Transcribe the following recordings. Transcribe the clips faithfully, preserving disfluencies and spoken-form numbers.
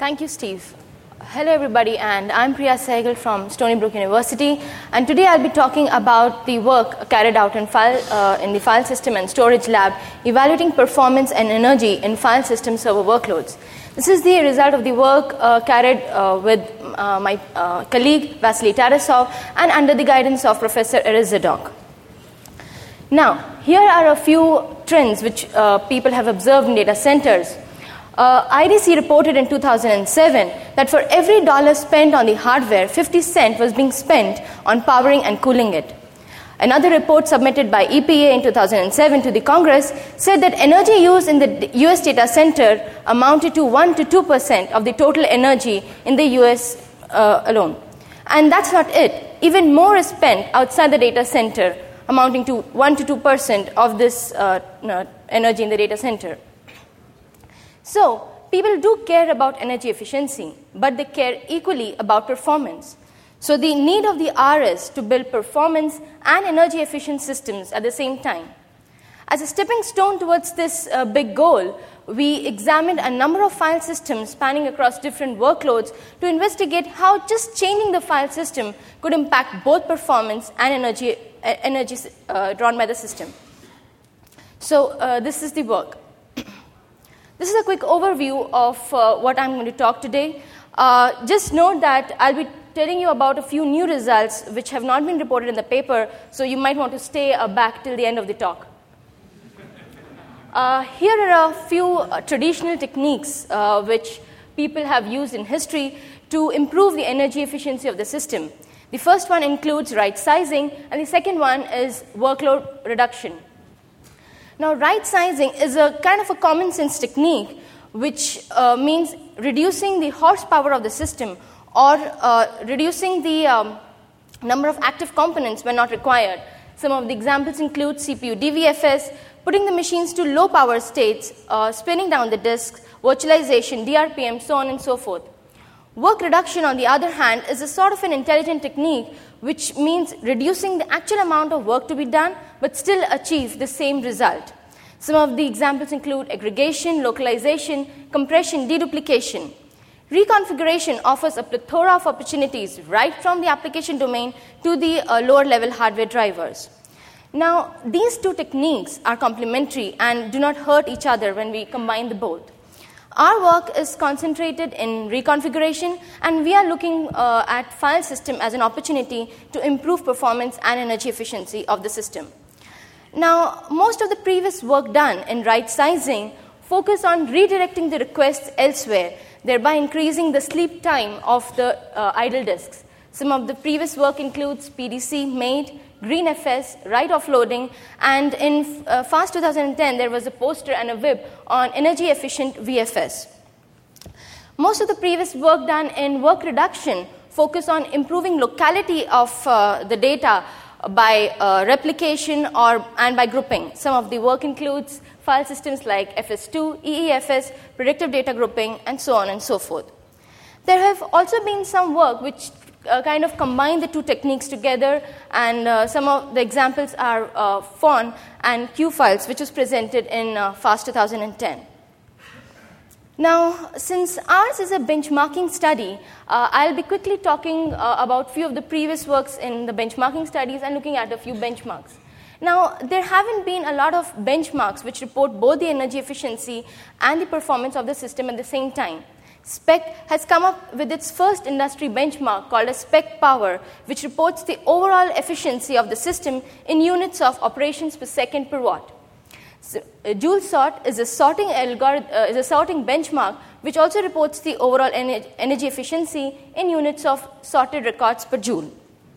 Thank you, Steve. Hello, everybody, and I'm Priya Sehgal from Stony Brook University, and today I'll be talking about the work carried out in, file, uh, in the file system and storage lab, evaluating performance and energy in file system server workloads. This is the result of the work uh, carried uh, with uh, my uh, colleague Vasily Tarasov and under the guidance of Professor Erez Zadok. Now, here are a few trends which uh, people have observed in data centers. Uh, I D C reported in two thousand seven that for every dollar spent on the hardware, fifty cents was being spent on powering and cooling it. Another report submitted by E P A in two thousand seven to the Congress said that energy used in the U S data center amounted to one to two percent of the total energy in the U S uh, alone. And that's not it. Even more is spent outside the data center, amounting to one to two percent of this uh, uh, energy in the data center. So, people do care about energy efficiency, but they care equally about performance. So, the need of the hour is to build performance and energy efficient systems at the same time. As a stepping stone towards this uh, big goal, we examined a number of file systems spanning across different workloads to investigate how just changing the file system could impact both performance and energy, uh, energy uh, drawn by the system. So, uh, this is the work. This is a quick overview of uh, what I'm going to talk today. Uh, just note that I'll be telling you about a few new results which have not been reported in the paper, so you might want to stay uh, back till the end of the talk. Uh, here are a few uh, traditional techniques uh, which people have used in history to improve the energy efficiency of the system. The first one includes right sizing, and the second one is workload reduction. Now, right sizing is a kind of a common sense technique which uh, means reducing the horsepower of the system or uh, reducing the um, number of active components when not required. Some of the examples include C P U D V F S, putting the machines to low power states, uh, spinning down the disks, virtualization, D R P M, so on and so forth. Work reduction, on the other hand, is a sort of an intelligent technique which means reducing the actual amount of work to be done but still achieve the same result. Some of the examples include aggregation, localization, compression, deduplication. Reconfiguration offers a plethora of opportunities right from the application domain to the uh, lower level hardware drivers. Now, these two techniques are complementary and do not hurt each other when we combine the both. Our work is concentrated in reconfiguration, and we are looking uh, at file system as an opportunity to improve performance and energy efficiency of the system. Now, most of the previous work done in right sizing focus on redirecting the requests elsewhere, thereby increasing the sleep time of the uh, idle disks. Some of the previous work includes P D C, MAID, GreenFS, right offloading, and in uh, FAST twenty ten, there was a poster and a whip on energy-efficient V F S. Most of the previous work done in work reduction focus on improving locality of uh, the data by uh, replication or and by grouping. Some of the work includes file systems like F S two, E E F S, predictive data grouping, and so on and so forth. There have also been some work which Uh, kind of combine the two techniques together, and uh, some of the examples are uh, F O N and Q files, which was presented in uh, FAST twenty ten. Now, since ours is a benchmarking study, uh, I'll be quickly talking uh, about a few of the previous works in the benchmarking studies and looking at a few benchmarks. Now, there haven't been a lot of benchmarks which report both the energy efficiency and the performance of the system at the same time. SPEC has come up with its first industry benchmark called as SPEC Power, which reports the overall efficiency of the system in units of operations per second per watt. So, uh, Joule sort is a sorting algorithm, uh, is a sorting benchmark which also reports the overall ener- energy efficiency in units of sorted records per joule.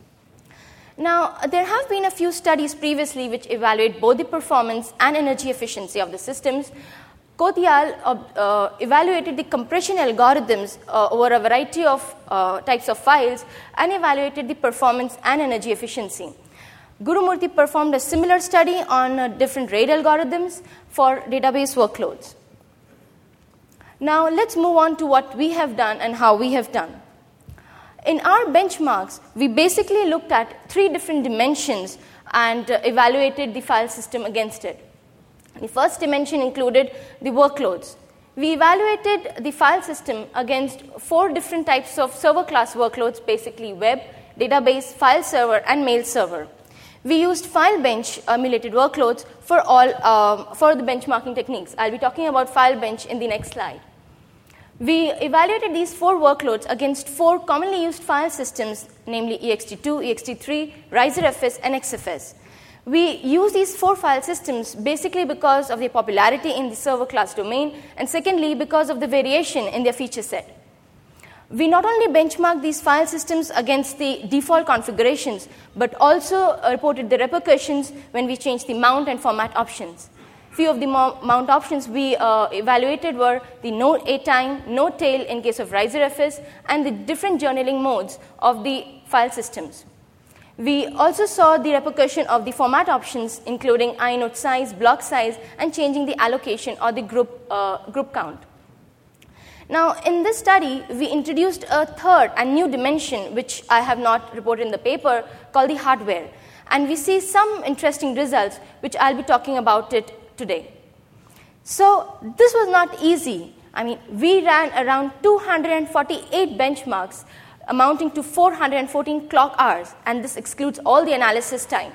Now, there have been a few studies previously which evaluate both the performance and energy efficiency of the systems. Kotial uh, evaluated the compression algorithms uh, over a variety of uh, types of files and evaluated the performance and energy efficiency. Gurumurthy performed a similar study on uh, different RAID algorithms for database workloads. Now, let's move on to what we have done and how we have done. In our benchmarks, we basically looked at three different dimensions and uh, evaluated the file system against it. The first dimension included the workloads. We evaluated the file system against four different types of server class workloads, basically web, database, file server, and mail server. We used FileBench emulated workloads for all um, for the benchmarking techniques. I'll be talking about FileBench in the next slide. We evaluated these four workloads against four commonly used file systems, namely E X T two, E X T three, RiserFS, and X F S. We use these four file systems basically because of their popularity in the server class domain, and secondly, because of the variation in their feature set. We not only benchmarked these file systems against the default configurations, but also reported the repercussions when we changed the mount and format options. Few of the mount options we uh, evaluated were the no A time, no tail in case of RiserFS, and the different journaling modes of the file systems. We also saw the repercussion of the format options, including inode size, block size, and changing the allocation or the group, uh, group count. Now, in this study, we introduced a third and new dimension, which I have not reported in the paper, called the hardware. And we see some interesting results, which I'll be talking about it today. So this was not easy. I mean, we ran around two hundred forty-eight benchmarks, amounting to four hundred fourteen clock hours, and this excludes all the analysis time.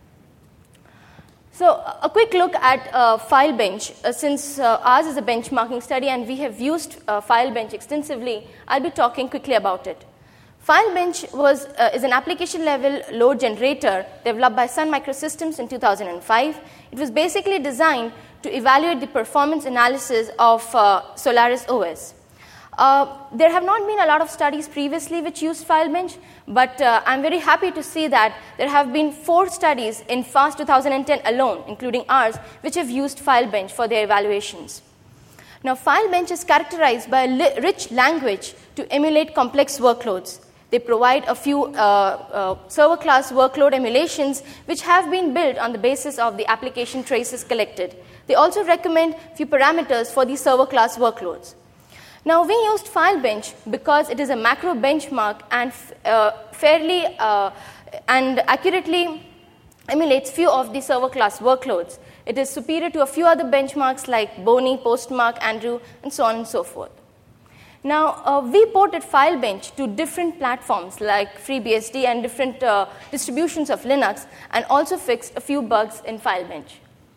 So a quick look at uh, FileBench. Uh, since uh, ours is a benchmarking study and we have used uh, FileBench extensively, I'll be talking quickly about it. FileBench was, uh, is an application-level load generator developed by Sun Microsystems in two thousand five. It was basically designed to evaluate the performance analysis of uh, Solaris O S. Uh, there have not been a lot of studies previously which used FileBench, but uh, I'm very happy to see that there have been four studies in FAST two thousand ten alone, including ours, which have used FileBench for their evaluations. Now, FileBench is characterized by a li- rich language to emulate complex workloads. They provide a few uh, uh, server class workload emulations which have been built on the basis of the application traces collected. They also recommend few parameters for the server class workloads. Now, we used FileBench because it is a macro benchmark and uh, fairly uh, and accurately emulates few of the server class workloads. It is superior to a few other benchmarks like Boney, Postmark, Andrew, and so on and so forth. Now, uh, we ported FileBench to different platforms like FreeBSD and different uh, distributions of Linux, and also fixed a few bugs in FileBench.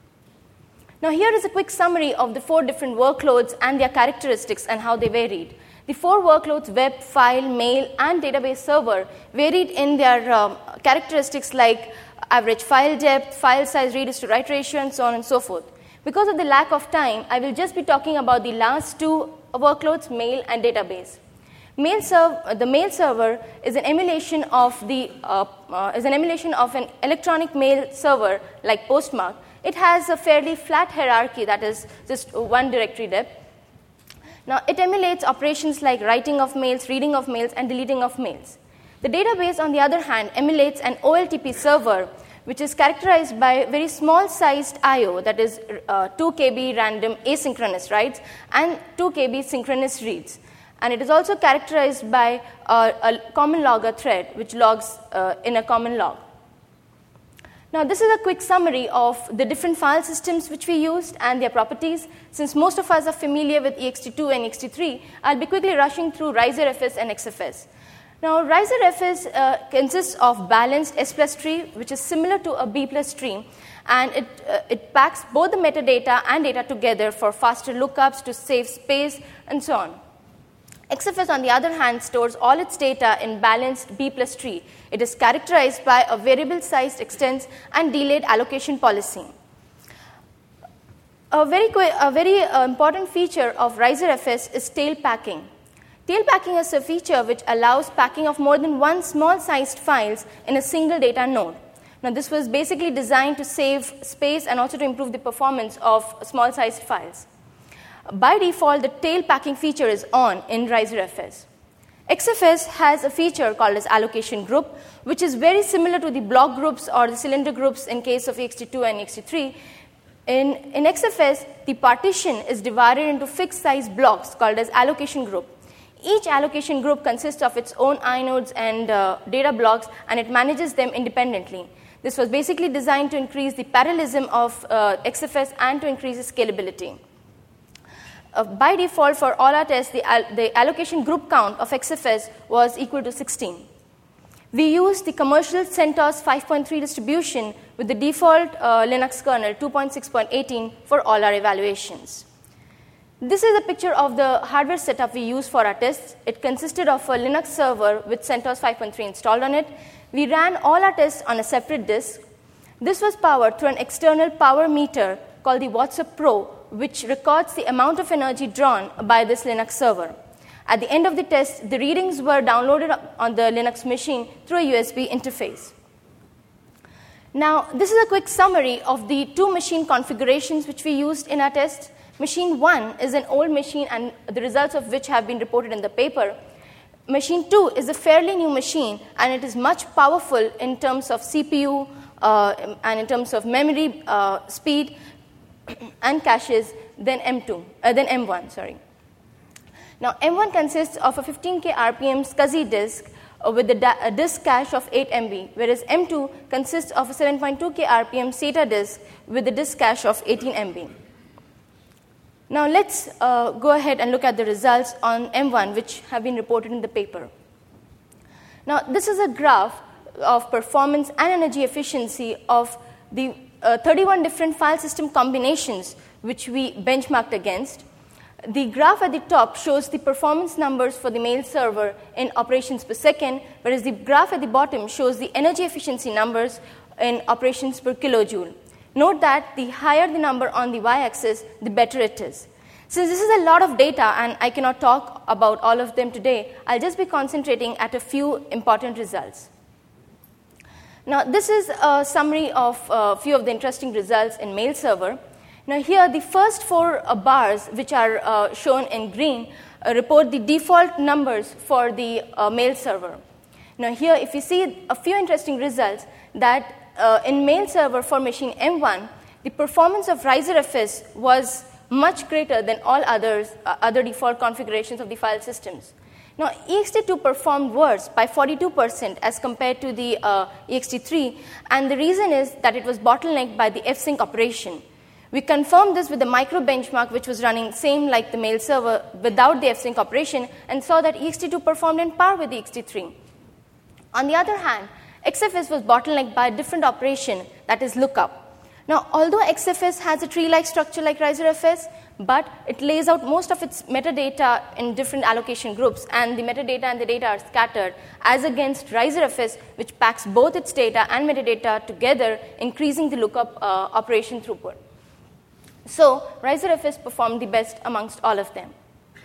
Now, here is a quick summary of the four different workloads and their characteristics and how they varied. The four workloads, web, file, mail, and database server, varied in their um, characteristics like average file depth, file size, readers to write ratio, and so on and so forth. Because of the lack of time, I will just be talking about the last two workloads, mail and database. Mail serv- the mail server is an emulation of the uh, uh, is an emulation of an electronic mail server like Postmark. It has a fairly flat hierarchy, that is just one directory depth. Now, it emulates operations like writing of mails, reading of mails, and deleting of mails. The database, on the other hand, emulates an O L T P server, which is characterized by very small-sized I O, that is uh, two K B random asynchronous writes and two K B synchronous reads. And it is also characterized by uh, a common logger thread, which logs uh, in a common log. Now, this is a quick summary of the different file systems which we used and their properties. Since most of us are familiar with E X T two and E X T three, I'll be quickly rushing through RiserFS and X F S. Now, RiserFS uh, consists of balanced S plus tree, which is similar to a B plus tree, and it, uh, it packs both the metadata and data together for faster lookups to save space and so on. X F S, on the other hand, stores all its data in balanced B plus tree. It is characterized by a variable-sized extents and delayed allocation policy. A very, a very uh, important feature of RiserFS is tail packing. Tail packing is a feature which allows packing of more than one small-sized files in a single data node. Now, this was basically designed to save space and also to improve the performance of small-sized files. By default, the tail packing feature is on in RiserFS. X F S has a feature called as allocation group, which is very similar to the block groups or the cylinder groups in case of E X T two and E X T three. In, in X F S, the partition is divided into fixed size blocks called as allocation group. Each allocation group consists of its own inodes and uh, data blocks, and it manages them independently. This was basically designed to increase the parallelism of uh, X F S and to increase its scalability. Uh, by default, for all our tests, the, al- the allocation group count of X F S was equal to sixteen. We used the commercial CentOS five point three distribution with the default uh, Linux kernel two point six point eighteen for all our evaluations. This is a picture of the hardware setup we used for our tests. It consisted of a Linux server with CentOS five point three installed on it. We ran all our tests on a separate disk. This was powered through an external power meter called the WhatsUp Pro, which records the amount of energy drawn by this Linux server. At the end of the test, the readings were downloaded on the Linux machine through a U S B interface. Now, this is a quick summary of the two machine configurations which we used in our test. Machine one is an old machine, and the results of which have been reported in the paper. Machine two is a fairly new machine, and it is much powerful in terms of C P U uh, and in terms of memory uh, speed and caches than M two, uh, than M one. Sorry. Now, M one consists of a fifteen K R P M SCSI disk uh, with a, da- a disk cache of eight M B, whereas M two consists of a seven point two K R P M SATA disk with a disk cache of eighteen M B. Now, let's uh, go ahead and look at the results on M one, which have been reported in the paper. Now, this is a graph of performance and energy efficiency of the uh, thirty-one different file system combinations which we benchmarked against. The graph at the top shows the performance numbers for the mail server in operations per second, whereas the graph at the bottom shows the energy efficiency numbers in operations per kilojoule. Note that the higher the number on the y-axis, the better it is. Since this is a lot of data and I cannot talk about all of them today, I'll just be concentrating at a few important results. Now, this is a summary of a few of the interesting results in mail server. Now, here the first four uh, bars, which are uh, shown in green, uh, report the default numbers for the uh, mail server. Now, here if you see a few interesting results, that uh, in mail server for machine M one, the performance of RiserFS was much greater than all others, uh, other default configurations of the file systems. Now, E X T two performed worse by forty-two percent as compared to the uh, E X T three, and the reason is that it was bottlenecked by the F sync operation. We confirmed this with the micro benchmark, which was running same like the mail server without the F sync operation, and saw that E X T two performed in par with E X T three. On the other hand, X F S was bottlenecked by a different operation, that is lookup. Now, although X F S has a tree-like structure like RiserFS, but it lays out most of its metadata in different allocation groups, and the metadata and the data are scattered, as against RiserFS, which packs both its data and metadata together, increasing the lookup uh, operation throughput. So, RiserFS performed the best amongst all of them.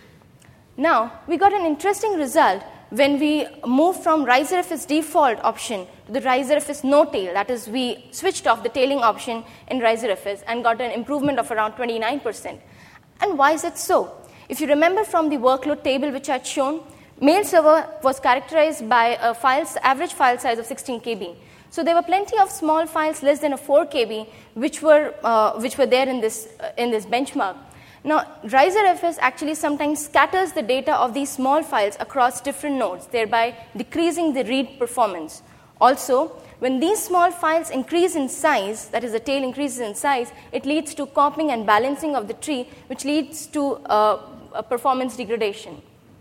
Now, we got an interesting result when we moved from RiserFS default option to the RiserFS no tail. That is, we switched off the tailing option in RiserFS and got an improvement of around twenty-nine percent. And why is it so? If you remember from the workload table which I had shown, mail server was characterized by a file's average file size of sixteen K B. So there were plenty of small files less than a four K B which were uh, which were there in this uh, in this benchmark. Now, RiserFS actually sometimes scatters the data of these small files across different nodes, thereby decreasing the read performance. Also, when these small files increase in size, that is, the tail increases in size, it leads to copying and balancing of the tree, which leads to uh, a performance degradation.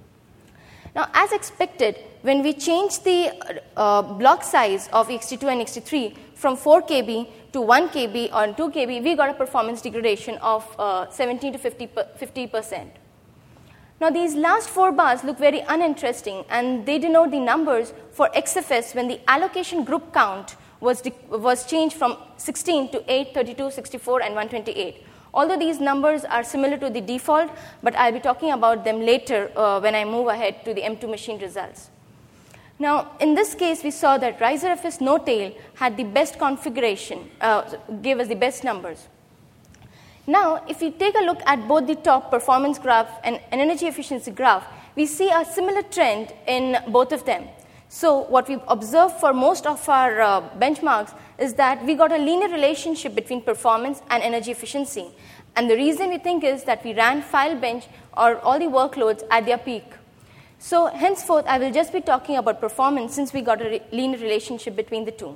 Now, as expected, when we changed the uh, block size of E X T two and E X T three from four K B to one K B or two K B, we got a performance degradation of uh, seventeen to fifty percent. Now, these last four bars look very uninteresting, and they denote the numbers for X F S when the allocation group count was, de- was changed from sixteen to eight, thirty-two, sixty-four, and one twenty-eight. Although these numbers are similar to the default, but I'll be talking about them later uh, when I move ahead to the M two machine results. Now, in this case, we saw that RiserFS no tail had the best configuration, uh, gave us the best numbers. Now, if we take a look at both the top performance graph and an energy efficiency graph, we see a similar trend in both of them. So what we've observed for most of our uh, benchmarks is that we got a linear relationship between performance and energy efficiency. And the reason we think is that we ran file bench or all the workloads at their peak. So henceforth, I will just be talking about performance since we got a re- linear relationship between the two.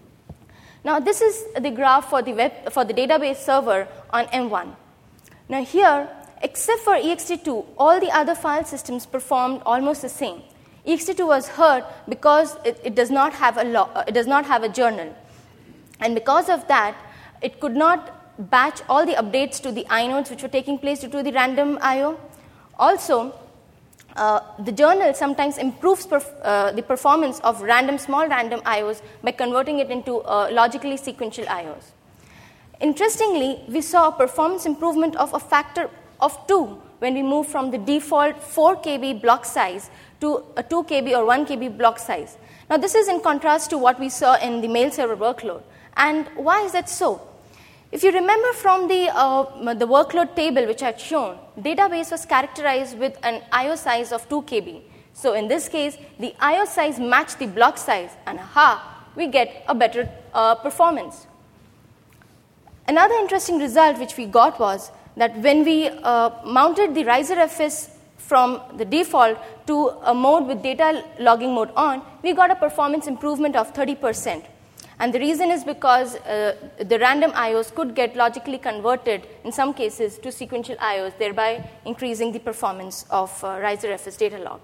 Now, this is the graph for the web for the database server on M one. Now, here except for E X T two, all the other file systems performed almost the same. E X T two was hurt because it, it, does not have a lo- uh, it does not have a journal. And because of that, it could not batch all the updates to the inodes which were taking place due to the random I O. Also, uh, the journal sometimes improves perf- uh, the performance of random, small random I Os by converting it into uh, logically sequential I Os. Interestingly, we saw a performance improvement of a factor of two when we moved from the default four K B block size to a two K B or one K B block size. Now, this is in contrast to what we saw in the mail server workload. And why is that so? If you remember from the, uh, the workload table which I had shown, database was characterized with an I O size of two K B. So in this case, the I O size matched the block size, and aha, we get a better uh, performance. Another interesting result which we got was that when we uh, mounted the RiserFS from the default to a mode with data logging mode on, we got a performance improvement of thirty percent. And the reason is because uh, the random I Os could get logically converted, in some cases, to sequential I Os, thereby increasing the performance of uh, RiserFS data log.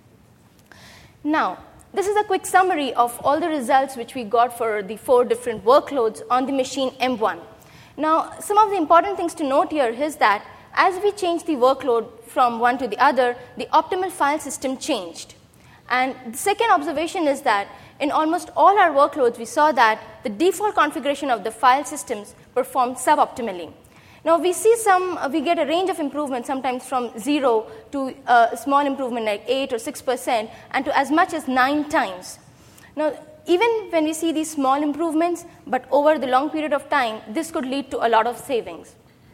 Now, this is a quick summary of all the results which we got for the four different workloads on the machine M one. Now, some of the important things to note here is that as we change the workload from one to the other, the optimal file system changed. And the second observation is that in almost all our workloads, we saw that the default configuration of the file systems performed suboptimally. Now, we see some, uh, we get a range of improvement, sometimes from zero to uh, a small improvement like eight or six percent, and to as much as nine times. Now, even when we see these small improvements, but over the long period of time, this could lead to a lot of savings.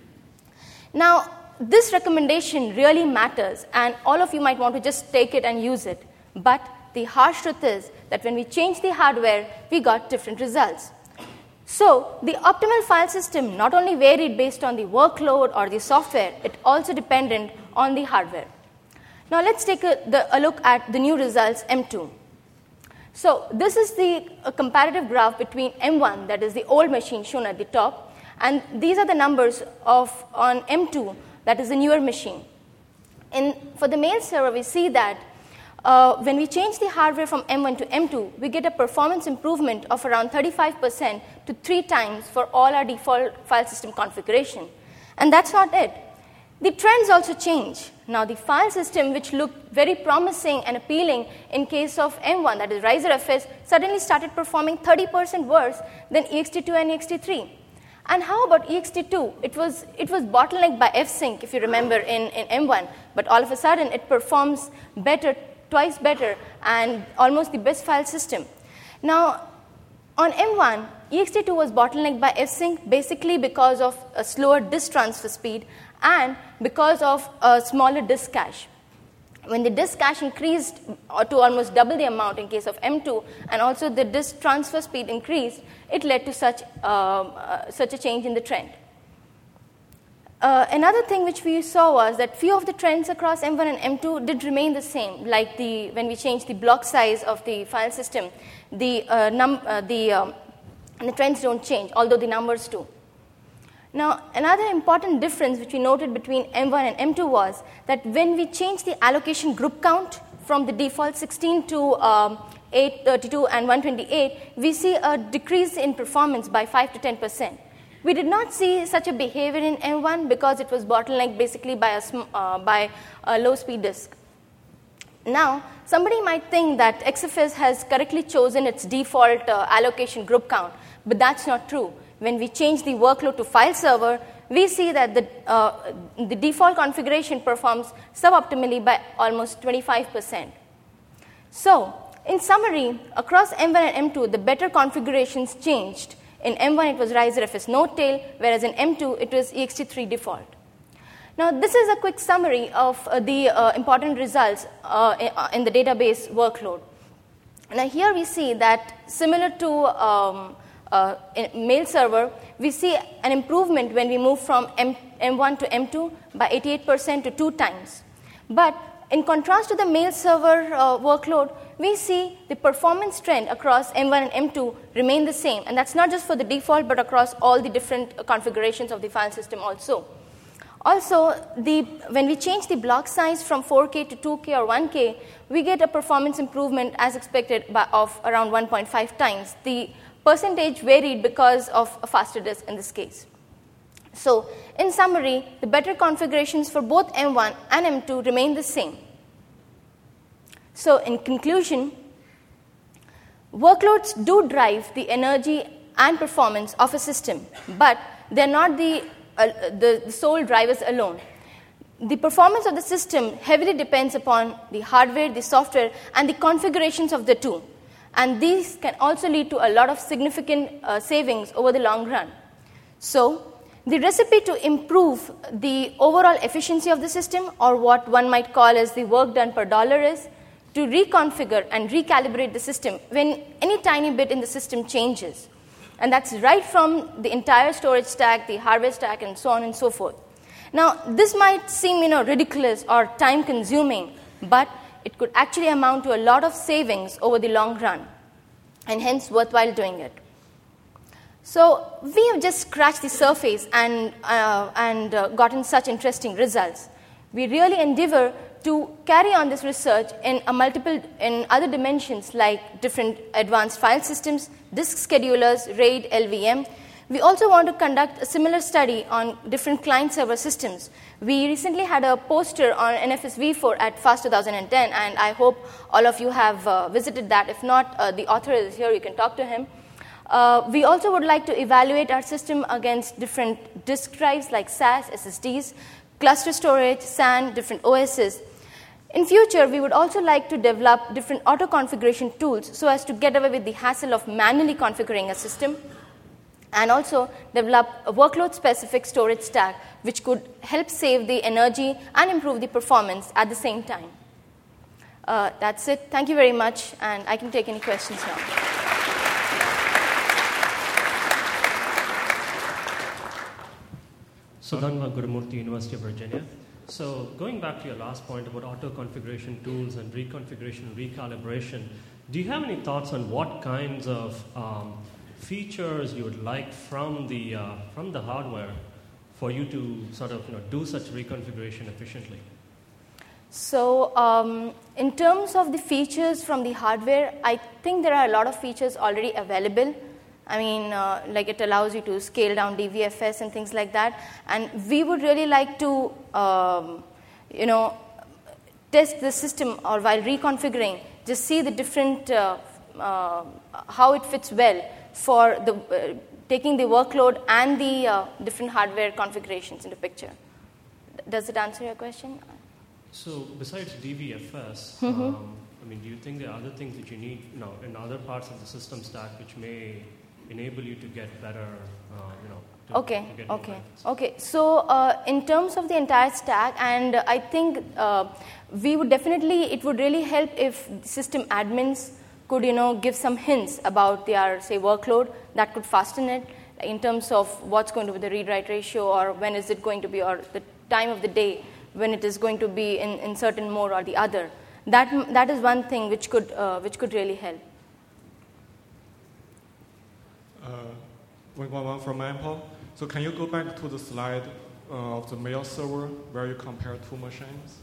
Now, this recommendation really matters, and all of you might want to just take it and use it. But the harsh truth is that when we changed the hardware, we got different results. So the optimal file system not only varied based on the workload or the software, it also depended on the hardware. Now let's take a, the, a look at the new results, M two. So this is the a comparative graph between M one, that is the old machine shown at the top, and these are the numbers of on M two, that is the newer machine. In, for the mail server, we see that Uh, when we change the hardware from M one to M two, we get a performance improvement of around thirty-five percent to three times for all our default file system configuration. And that's not it. The trends also change. Now, the file system, which looked very promising and appealing in case of M one, that is RiserFS, suddenly started performing thirty percent worse than E X T two and E X T three. And how about E X T two? It was, it was bottlenecked by F sync, if you remember, in, in M one. But all of a sudden, it performs better, twice better, and almost the best file system. Now, on M one, E X T two was bottlenecked by F sync basically because of a slower disk transfer speed and because of a smaller disk cache. When the disk cache increased to almost double the amount in case of M two, and also the disk transfer speed increased, it led to such, uh, uh, such a change in the trend. Uh, another thing which we saw was that few of the trends across M one and M two did remain the same, like the, when we changed the block size of the file system, the, uh, num, uh, the, um, the trends don't change, although the numbers do. Now, another important difference which we noted between M one and M two was that when we changed the allocation group count from the default sixteen to um, eight thirty-two and one twenty-eight, we see a decrease in performance by five to ten percent. We did not see such a behavior in M one because it was bottlenecked basically by a, uh, by a low-speed disk. Now, somebody might think that X F S has correctly chosen its default uh, allocation group count, but that's not true. When we change the workload to file server, we see that the, uh, the default configuration performs suboptimally by almost twenty-five percent. So, in summary, across M one and M two, the better configurations changed. In M one, it was RiserFS node tail, whereas in M two, it was E X T three default. Now, this is a quick summary of uh, the uh, important results uh, in the database workload. Now, here we see that similar to um, uh, in mail server, we see an improvement when we move from M- M1 to M two by eighty-eight percent to two times. But in contrast to the mail server uh, workload, we see the performance trend across M one and M two remain the same. And that's not just for the default, but across all the different uh, configurations of the file system also. Also, the, when we change the block size from four K to two K or one K, we get a performance improvement as expected by, of around one point five times. The percentage varied because of a faster disk in this case. So, in summary, the better configurations for both M one and M two remain the same. So, in conclusion, workloads do drive the energy and performance of a system, but they're not the Uh, the, the sole drivers alone. The performance of the system heavily depends upon the hardware, the software, and the configurations of the two. And these can also lead to a lot of significant uh, savings over the long run. So, the recipe to improve the overall efficiency of the system, or what one might call as the work done per dollar, is to reconfigure and recalibrate the system when any tiny bit in the system changes. And that's right from the entire storage stack, the hardware stack, and so on and so forth. Now, this might seem, you know, ridiculous or time-consuming, but it could actually amount to a lot of savings over the long run, and hence worthwhile doing it. So, we have just scratched the surface and, uh, and uh, gotten such interesting results. We really endeavor to carry on this research in a multiple in other dimensions like different advanced file systems, disk schedulers, RAID, L V M. We also want to conduct a similar study on different client-server systems. We recently had a poster on N F S v four at FAST twenty ten, and I hope all of you have uh, visited that. If not, uh, the author is here. You can talk to him. Uh, we also would like to evaluate our system against different disk drives like S A S, S S Ds, cluster storage, S A N, different O Ss. In future, we would also like to develop different auto-configuration tools so as to get away with the hassle of manually configuring a system, and also develop a workload-specific storage stack which could help save the energy and improve the performance at the same time. Uh, that's it. Thank you very much, and I can take any questions now. Sudhanva Gurumurthy, University of Virginia. So going back to your last point about auto-configuration tools and reconfiguration and recalibration, do you have any thoughts on what kinds of um, features you would like from the, uh, from the hardware for you to sort of you know, do such reconfiguration efficiently? So um, in terms of the features from the hardware, I think there are a lot of features already available. I mean, uh, like it allows you to scale down D V F S and things like that. And we would really like to, um, you know, test the system, or while reconfiguring, just see the different, uh, uh, how it fits well for the uh, taking the workload and the uh, different hardware configurations into picture. Does it answer your question? So besides D V F S, mm-hmm. um, I mean, do you think there are other things that you need, you know, in other parts of the system stack which may enable you to get better, uh, you know, to, okay, to get okay, benefits? okay. So uh, in terms of the entire stack, and I think uh, we would definitely, it would really help if system admins could, you know, give some hints about their, say, workload that could fasten it in terms of what's going to be the read-write ratio, or when is it going to be, or the time of the day when it is going to be in, in certain mode or the other. That that is one thing which could uh, which could really help. Uh, one, one, one from Apple. So can you go back to the slide uh, of the mail server where you compare two machines?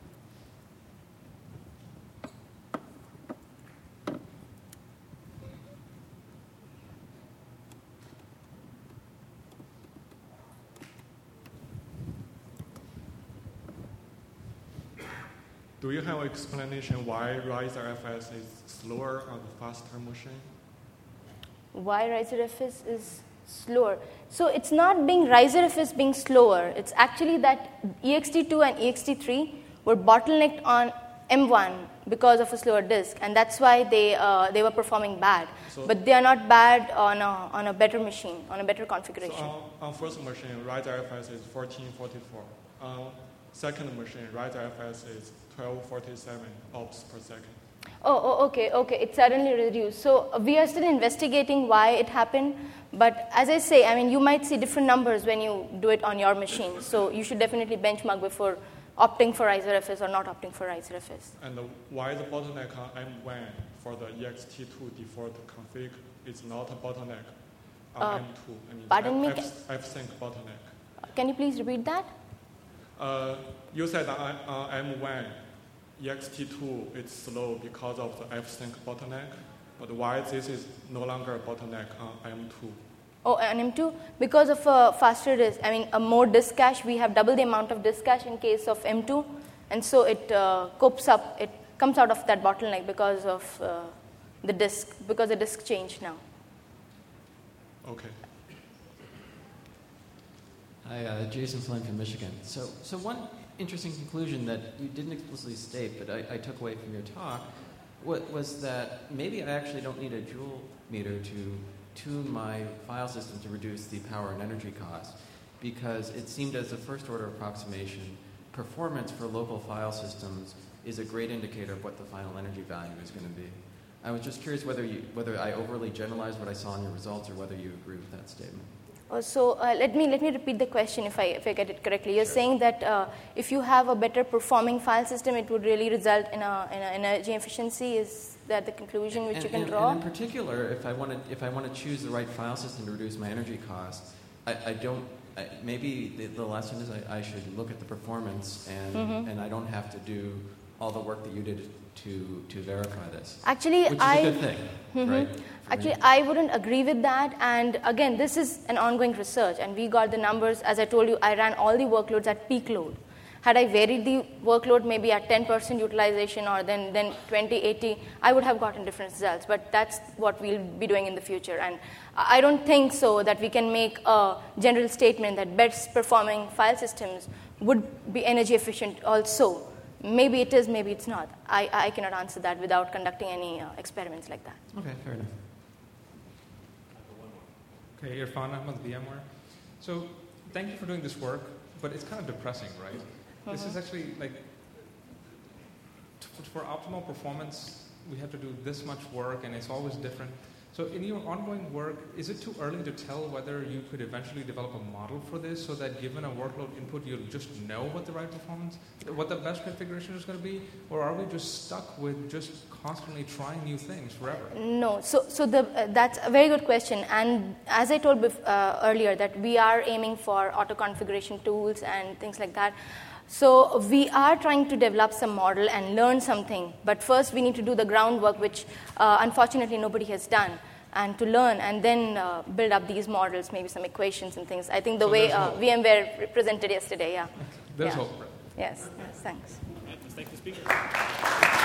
Do you have an explanation why RiserFS is slower on the faster machine? Why RiserFS is slower? So it's not being RiserFS being slower. It's actually that E X T two and E X T three were bottlenecked on M one because of a slower disk, and that's why they uh, they were performing bad. So but they are not bad on a on a better machine, on a better configuration. So on, on first machine, RiserFS is fourteen forty-four. On second machine, RiserFS is twelve forty-seven ops per second. Oh, oh, okay, okay. It suddenly reduced. So uh, we are still investigating why it happened. But as I say, I mean, you might see different numbers when you do it on your machine. So you should definitely benchmark before opting for RiserFS or not opting for RiserFS. And uh, why the bottleneck on M one for the E X T two default config is not a bottleneck on uh, M two? I mean, pardon F, me? F, F-sync bottleneck. Can you please repeat that? Uh, you said on uh, M one, E X T two is slow because of the F-sync bottleneck, but why this is no longer a bottleneck on M two? Oh, on M two, because of a faster disk, I mean, a more disk cache, we have double the amount of disk cache in case of M two, and so it uh, copes up, it comes out of that bottleneck because of uh, the disk, because the disk changed now. Okay. Hi, uh, Jason Flynn from Michigan. So, so one interesting conclusion that you didn't explicitly state, but I, I took away from your talk, what, was that maybe I actually don't need a joule meter to tune my file system to reduce the power and energy cost, because it seemed as a first-order approximation, performance for local file systems is a great indicator of what the final energy value is going to be. I was just curious whether you, whether I overly generalized what I saw in your results, or whether you agree with that statement. Uh, so uh, let me let me repeat the question if I if I get it correctly. You're Sure. saying that uh, if you have a better performing file system, it would really result in a, in a energy efficiency. Is that the conclusion which and, you can and, draw? And in particular, if I want to if I want to choose the right file system to reduce my energy costs, I, I don't. I, maybe the, the lesson is I, I should look at the performance, and Mm-hmm. and I don't have to do all the work that you did to to verify this. Actually, which is I. a good thing, Mhm. right? For Actually, me. I wouldn't agree with that. And again, this is an ongoing research, and we got the numbers. As I told you, I ran all the workloads at peak load. Had I varied the workload maybe at ten percent utilization or then, then twenty, eighty, I would have gotten different results. But that's what we'll be doing in the future. And I don't think so that we can make a general statement that best performing file systems would be energy efficient also. Maybe it is, maybe it's not. I, I cannot answer that without conducting any uh, experiments like that. Okay, fair enough. Okay, Irfan Ahmad, VMware. So thank you for doing this work, but it's kind of depressing, right? Mm-hmm. This is actually like, t- for optimal performance, we have to do this much work, and it's always different. So in your ongoing work, is it too early to tell whether you could eventually develop a model for this so that given a workload input, you'll just know what the right performance, what the best configuration is going to be? Or are we just stuck with just constantly trying new things forever? No, so so the uh, that's a very good question. And as I told bef- uh, earlier, that we are aiming for auto configuration tools and things like that. So we are trying to develop some model and learn something. But first, we need to do the groundwork, which uh, unfortunately nobody has done, and to learn and then uh, build up these models, maybe some equations and things. I think the So way there's uh, hope. VMware presented yesterday, yeah. There's Yeah. hope, right? Yes, yes, thanks. Let's thank the speaker.